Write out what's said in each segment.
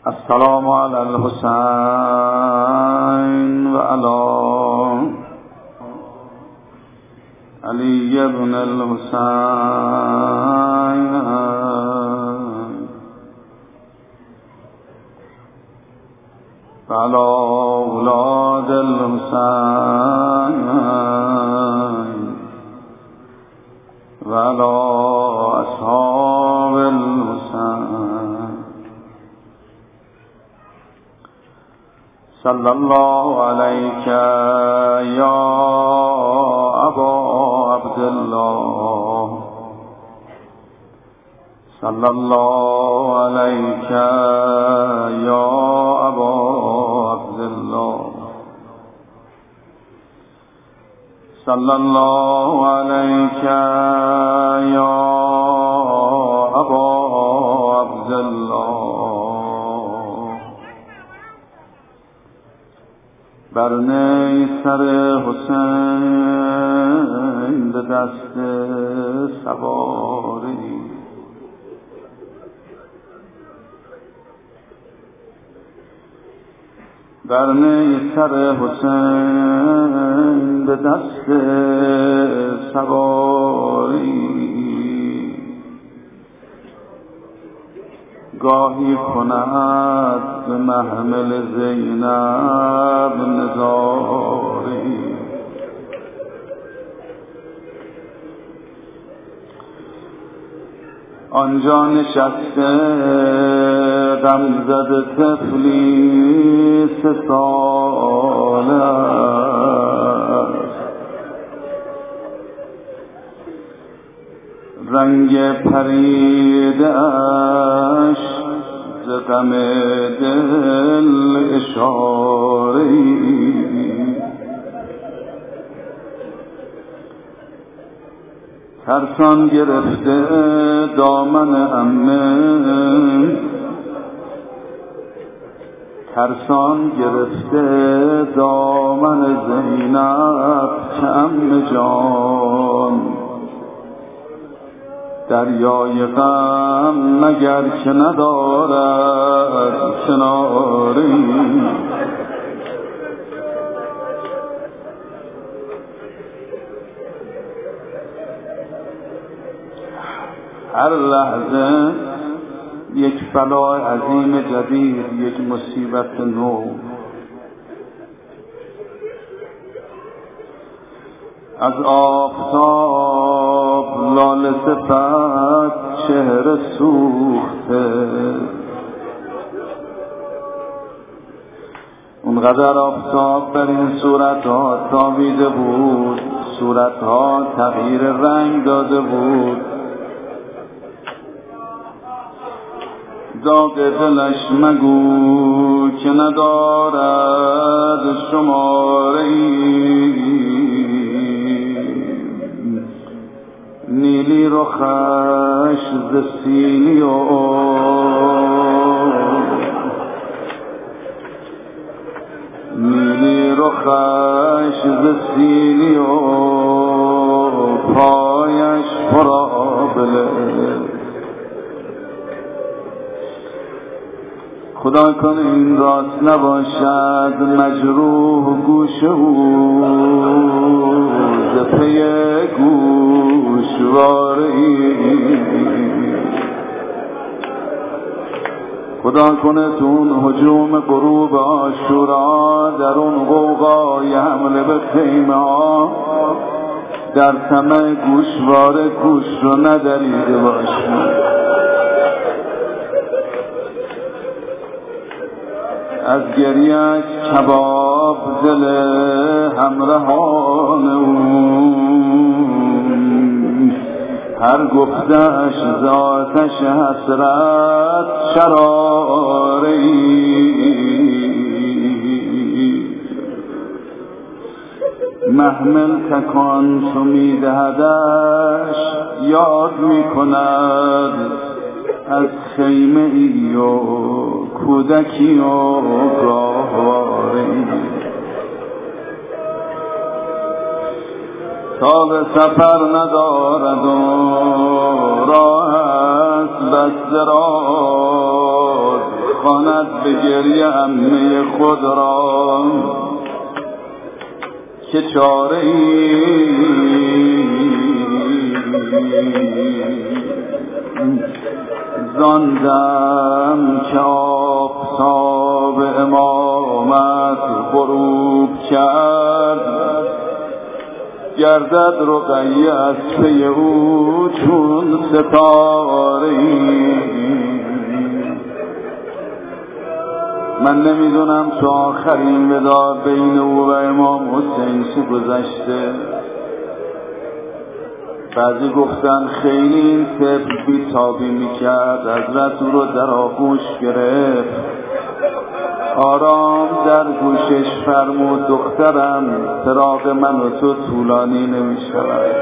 السلام علی الحسین و علی علی بن الحسین و علی اولاد الحسین و علی اصحاب الحسین. صلی الله علیک یا ابا عبدالله، صلی الله علیک یا ابا عبدالله، صلی الله علیک یا ابا عبدالله. بر نیسر حسین به دست سواری، بر نیسر حسین به دست سواری، گاهی کند به محمل زینب نزاری. آنجا نشسته غمزده طفلی 3 ساله است، رنگ پریده اش ز غم دل اشاره‌ای، ترسان گرفته دامن عمه، ترسان گرفته دامن زینب که عمه جان، دریای غم مگر که ندارد کناری. هر لحظه یک بلای عظیم جدید، یک مصیبت نو. از آفتاب لاله صفت چهره سوخته، اونقدر آفتاب بر این صورتها تابیده بود، صورتها تغییر رنگ داده بود، داغ دلش مگو که ندارد شماره‌ای، نیلی رخش ز سیلی و نیلی رخش ز سیلی و پایش پرآبله. خدا کنه این راست نباشد مجروح گوش او ز پی گوشواری. خدا کنه تو اون هجوم غروب عاشورا، در اون غوغای حمله به خیمه ها، در طمع گوشواره گوش رو ندریده باشی. از گریه‌اش کباب دل همراهان اون، هر گفتش ذاتش حسرت شراری. محمل تکان چو میدهدش یاد میکند از خیمه ای و کودکی و گاهواری. تا به سفر ندارد و راه است بس دراز، بخواند به گریه عمه خود را که چاره ای زاندم که آفتاب امامت غروب کرد گردد رقیه از پی او چون ستاره‌ای. من نمیدونم تو آخرین ودا بین او و امام حسین چه گذشته. بعضی گفتن خیلی این طفل بی‌تابی میکرد، حضرت او رو در آغوش گرفت، آرام در گوشش فرمود دخترم فراق من و تو طولانی نمیشود.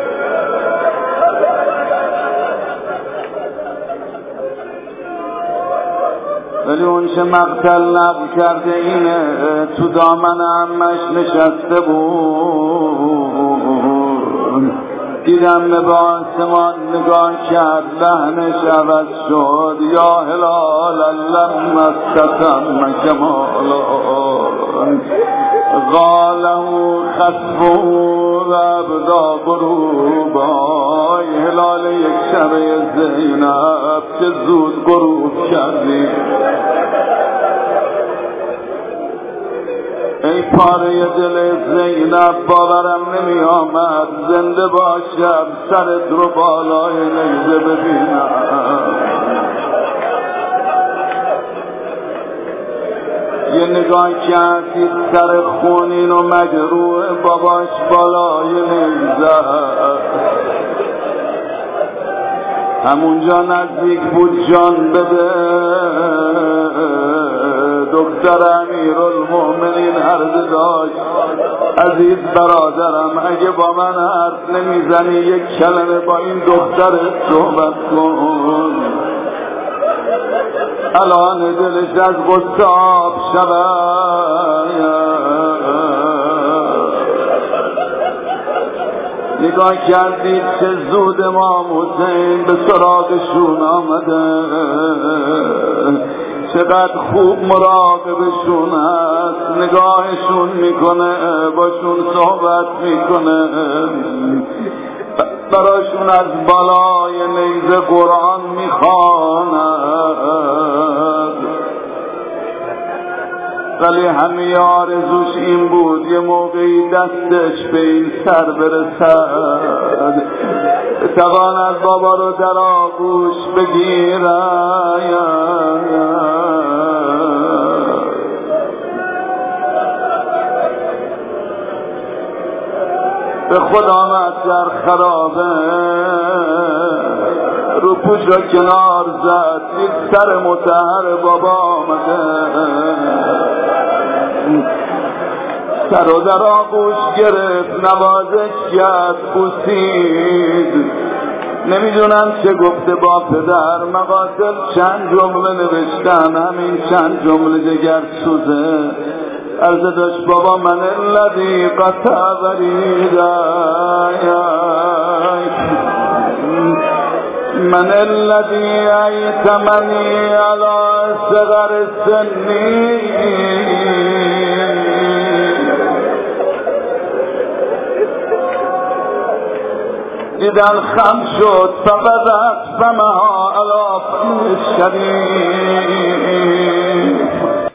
ولی اون چه مقتل نقل کرده اینه تو دامن عمش نشسته بود، دیدم به آسمان نگاه کرد، لحنش عوض شد، یا هلال لم استتم کمالا قاله خسفه و ابدا غروبا. هلال یک شبه زینب که زود غروب کردی، ای پاره دل زینب باورم نمی آمد زنده باشم سرت رو بالای نیزه ببینم. یه نگاه کردید سر خونین و مجروح باباش بالای نیزه، همونجا نزدیک بود جان بده. دکتر امیرالمؤمنین عرض داشت عزیز برادرم اگه با من حرف نمیزنی یک کلمه با این دختر صحبت کن، الان دلش از غصه آب شود. نگاه کردید چه زود امام حسین به سراغشون آمده، چقدر خوب مراقبشون هست، نگاهشون میکنه، باشون صحبت میکنه، براشون از بالای نیزه قرآن میخواند. ولی همه آرزوش این بود یه موقعی دستش به این سر برسد، تواند بابا رو در آغوش بگیرد. به خود آمد در خرابه، رو پوش را کنار زد، دید سر مطهر بابا آمده، سر و در آغوش گرفت، نوازش کرد، بوسید. نمیدونم چه گفته با پدر، مقاتل چند جمله نوشتن، همین چند جمله جگر سوزه. عرض داشت بابا من الذی قطع وریدک، من الذی ایتمنی علی صغر سنی، دیدن خم شد فقدت فمها علی فم الشدید.